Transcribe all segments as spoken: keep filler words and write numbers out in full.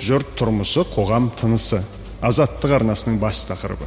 Жұрт тұрмысы, қоғам тынысы. Азаттық арнасының бас тақырыбы.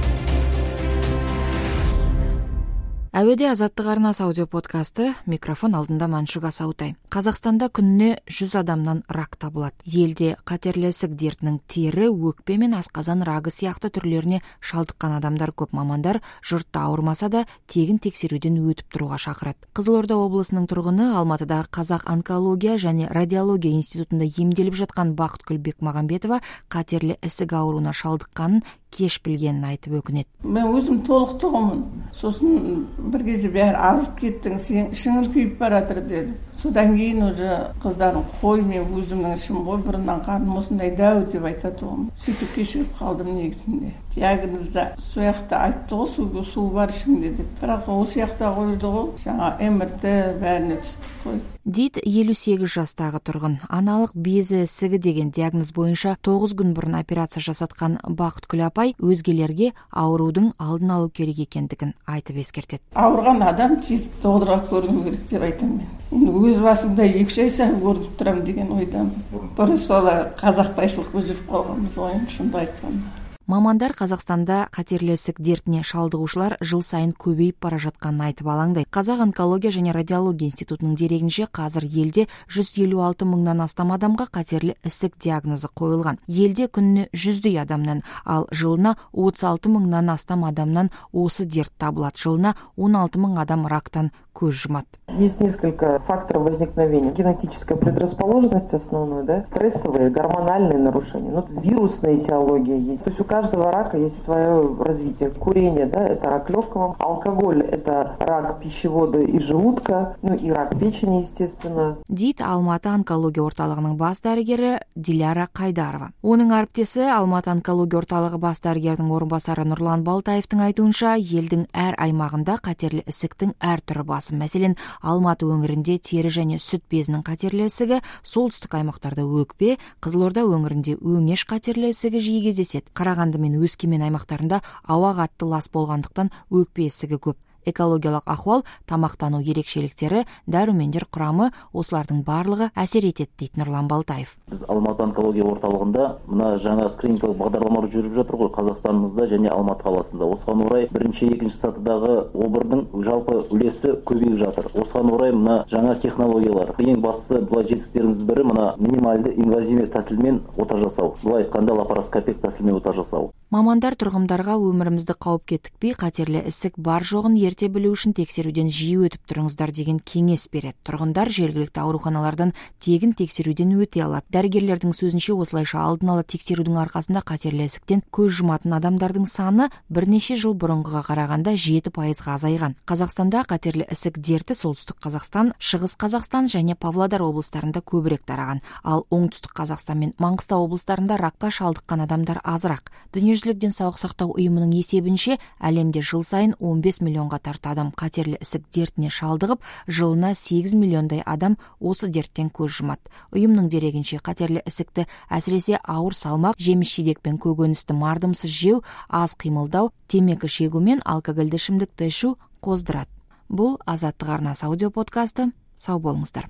Әуеде Азаттық арнасы аудио подкасты, микрофон алдында Маншук Асаутай. Қазақстанда күніне жүз адамнан рак табылады. Елде қатерлі ісік дертінің тері, өкпе мен асқазан рагы сияқты түрлеріне шалдыққан адамдар көп. Мамандар жұртта ауырмаса да тегін тексеруден өтіп тұруға шақырады. Қызылорда облысының тұрғыны Алматыдағы Қазақ онкология және радиология институтында емделіп жатқан Бақытгүл Бекмағамбетова қатерлі ісік ауруына шалдыққанын кеш білгенін айтып өкінеді. Мен өзім толықтығымын. Сосын бір кезде бәрі азып кеттің, сен ішің үлкейіп баратыр деді. Содан кейін уже қыздарым қой, мен өзімнің ішім ғой, бұрыннан қарным осындай дәу деп айтады оғым. Сөйтіп кешігіп қалдым негізінде. Диагнозда сол жақта айтты ғой, су, су бар ішіңде деп. Бірақ ол жақта қойылды ғой, жаңа эм эр тэ бәріне түстік қой. Дейді елу сегіз жастағы тұрғын. Аналық безі ісігі деген диагноз бойынша тоғыз күн бұрын операция жасатқан Бақытгүл апай өзгелерге аурудың алдын алу керек екендігін айтып ескертеді. Ауырған адам тез доғдырға көріну керек деп айтамын мен. Өз басымда екі ай сайын көріп тұрам деген ойдамын. Бұрын солай қазақбайшылықпен жүріп қалғанбыз ойын шынды айтқанда. Мамандар Қазақстанда қатерлі ісік дертіне шалдығушылар жыл сайын көбейіп бара жатқанын айтып алаңдайды. Қазақ онкология және радиология институтының дерегінше қазір елде жүз елу алты мыңнан астам адамға қатерлі ісік диагнозы қойылған. Елде күніне жүздей адамнан, ал жылына отыз алты мыңнан астам адамнан осы дерт табылады. Жылына он алты мың адам рактан көз жұмады. Есть несколько факторов возникновения. Генетическая предрасположенность основная, да, стрессовые, гормональные нарушения. Ну, вирусная этиология есть. То есть у каждого рака есть свое развитие. Курение, да, это рак легкого. Алкоголь – это рак пищевода и желудка, ну и рак печени, естественно. Дейді Алматы онкология орталығының бас дәрігері Диляра Қайдарова. Оның әріптесі Алматы онкология орталығы бас дәрігердің орынбасары Нұрлан Балтаевтың айтуынша, елдің әр аймағында қатерлі ісіктің әр түрі басым. Мәселен, Алматы өңірінде тері және сүт безінің қатерлі ісігі, солтүстік аймақтарда өкпе, Қызылорда өңірінде өңеш қатерлі ісігі жиі кездеседі. Қарағанды мен Өскемен аймақтарында ауа қатты лас болғандықтан өкпе ісігі көп. Экологиялық ахуал, тамақтану ерекшеліктері, дәрумендер құрамы осылардың барлығы әсер етеді дейді Нұрлан Балтаев. Біз Алматы онкология орталығында мына жаңа скринингтік бағдарламалар жүріп жатыр ғой Қазақстанымызда және Алматы қаласында. Осыған орай бірінші, екінші сатыдағы обырдың жалпы үлесі көбейіп жатыр. Осыған орай мына жаңа технологиялар. Ең бастысы бұлай жетістіктеріміздің бірі мына минималды инвазивный тәсілмен ота жасау. Бұлай айтқанда лапароскопик тәсілмен ота жасау. Мамандар тұрғындарға өмірімізді қауіпке тікпей, қатерлі ісік бар жоғын ерте білу үшін тексеруден жиі өтіп тұрыңыздар деген кеңес береді. Тұрғындар жергілікті ауруханалардан тегін тексеруден өте алады. Дәрігерлердің сөзінше, осылайша алдын ала тексерудің арқасында қатерлі ісіктен көз жұматын адамдардың саны бірнеше жыл бұрынғыға қарағанда жеті пайызға азайған. Қазақстанда қатерлі ісік дерті солтүстік Қазақстан, шығыс Қазақстан және Павлодар облыстарында көбірек тараған, ал оңтүстік Қазақстан мен Маңғыстау облыстарында ракқа шалдыққан адамдар азырақ. Дүниежүзілік денсаулық сақтау ұйымының есебінше, әлемде жыл сайын он бес миллионға тарта адам қатерлі ісік дертіне шалдығып, жылына сегіз миллиондай адам осы дерттен көз жұмады. Ұйымның дерегінше, қатерлі ісікті әсіресе ауыр салмақ, жеміс-жидек пен көкөністі мардымсыз жеу, аз қимылдау, темекі шегу мен алкогольді ішімдікті ішу қоздырады. Бұл Азаттық арнасы аудио подкасты. Сау болыңыздар.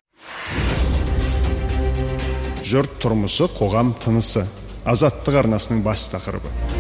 Жұрт тұрмысы, қоғам тынысы. Азаттық арнасының бас тақырыбы.